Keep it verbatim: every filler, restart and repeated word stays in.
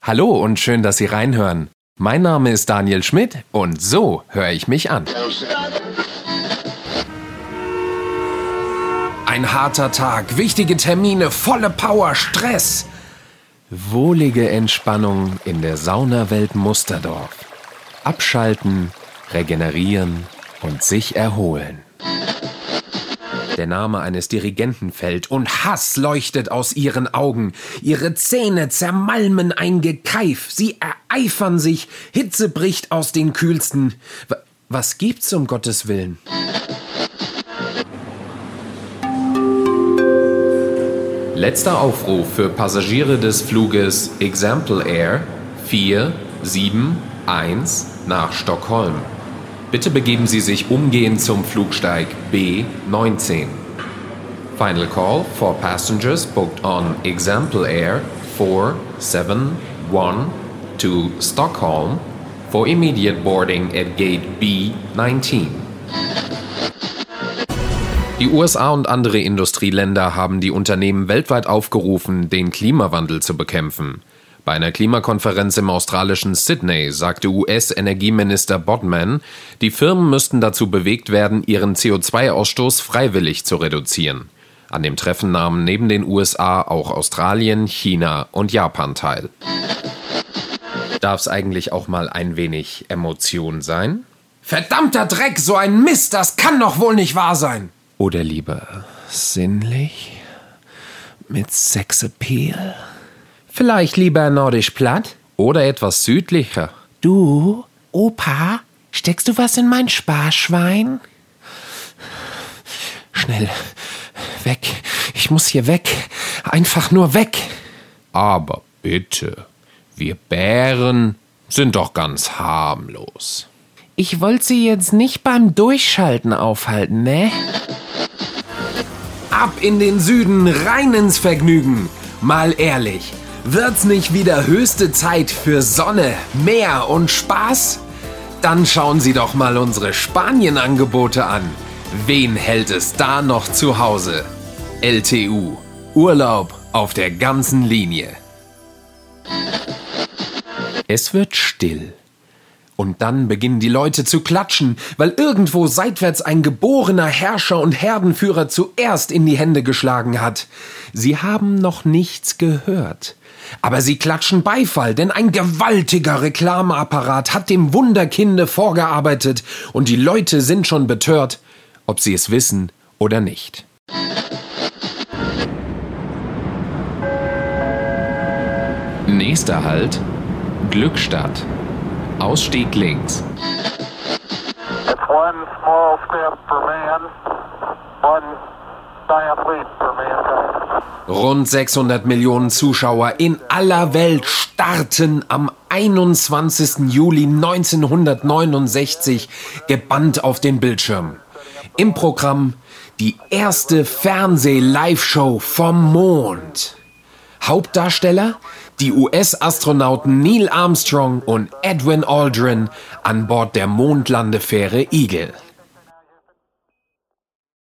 Hallo und schön, dass Sie reinhören. Mein Name ist Daniel Schmidt und so höre ich mich an. Ein harter Tag, wichtige Termine, volle Power, Stress. Wohlige Entspannung in der Saunawelt Musterdorf. Abschalten, regenerieren und sich erholen. Der Name eines Dirigenten fällt und Hass leuchtet aus ihren Augen. Ihre Zähne zermalmen ein Gekeif. Sie ereifern sich. Hitze bricht aus den Kühlsten. W- was gibt's um Gottes Willen? Letzter Aufruf für Passagiere des Fluges Example Air vier sieben eins nach Stockholm. Bitte begeben Sie sich umgehend zum Flugsteig B neunzehn. Final call for passengers booked on Example Air four seven one to Stockholm for immediate boarding at Gate B neunzehn. Die U S A und andere Industrieländer haben die Unternehmen weltweit aufgerufen, den Klimawandel zu bekämpfen. Bei einer Klimakonferenz im australischen Sydney sagte U S-Energieminister Bodman, die Firmen müssten dazu bewegt werden, ihren C O zwei Ausstoß freiwillig zu reduzieren. An dem Treffen nahmen neben den U S A auch Australien, China und Japan teil. Darf es eigentlich auch mal ein wenig Emotion sein? Verdammter Dreck, so ein Mist, das kann doch wohl nicht wahr sein! Oder lieber sinnlich? Mit Sexappeal? Vielleicht lieber nordisch platt oder etwas südlicher. Du, Opa, steckst du was in mein Sparschwein? Schnell, weg. Ich muss hier weg. Einfach nur weg. Aber bitte, wir Bären sind doch ganz harmlos. Ich wollte Sie jetzt nicht beim Durchschalten aufhalten, ne? Ab in den Süden, rein ins Vergnügen. Mal ehrlich. Wird's nicht wieder höchste Zeit für Sonne, Meer und Spaß? Dann schauen Sie doch mal unsere Spanien-Angebote an. Wen hält es da noch zu Hause? L T U. Urlaub auf der ganzen Linie. Es wird still. Und dann beginnen die Leute zu klatschen, weil irgendwo seitwärts ein geborener Herrscher und Herdenführer zuerst in die Hände geschlagen hat. Sie haben noch nichts gehört. Aber sie klatschen Beifall, denn ein gewaltiger Reklameapparat hat dem Wunderkinde vorgearbeitet und die Leute sind schon betört, ob sie es wissen oder nicht. Nächster Halt: Glückstadt. Ausstieg links. It's one small step for man, one giant leap for mankind. Rund sechshundert Millionen Zuschauer in aller Welt starten am einundzwanzigsten Juli neunzehnhundertneunundsechzig gebannt auf den Bildschirm. Im Programm die erste Fernseh-Live-Show vom Mond. Hauptdarsteller die U S-Astronauten Neil Armstrong und Edwin Aldrin an Bord der Mondlandefähre Eagle.